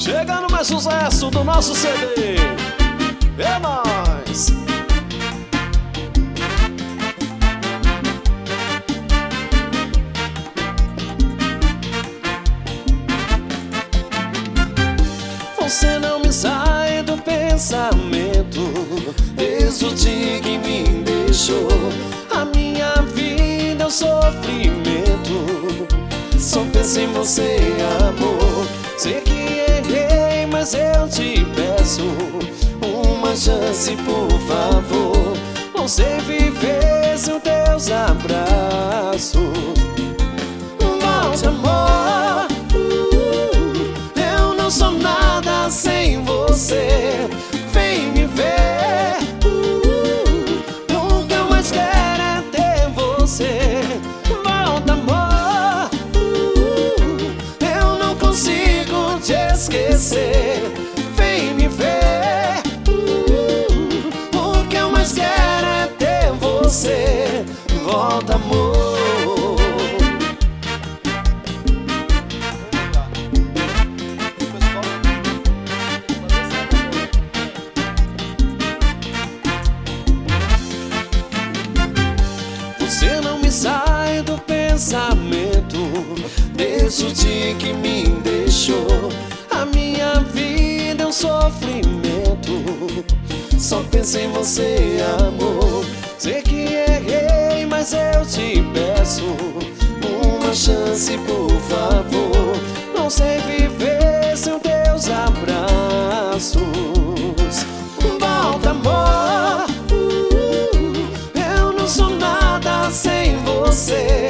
Chegando mais sucesso do nosso CD. É nóis. Você não me sai do pensamento desde o dia que me deixou. A minha vida é um sofrimento, só penso em você, amor. Sei que errei, mas eu te peço uma chance, por favor. Não sei viver sem teus abraços. Volte, amor. Eu não sou nada sem você. Vem me ver. O que eu mais quero é ter você. Volta, amor. Eu não consigo te esquecer. Vem me ver. O que eu mais quero é ter você. Volta, amor. Você não me sai do pensamento desde o dia que me deixou. A minha vida é um sofrimento, só penso em você, amor. Sei que errei, mas eu te peço uma chance, por favor. Não sei viver sem teus abraços. Volta, amor. Eu não sou nada sem você.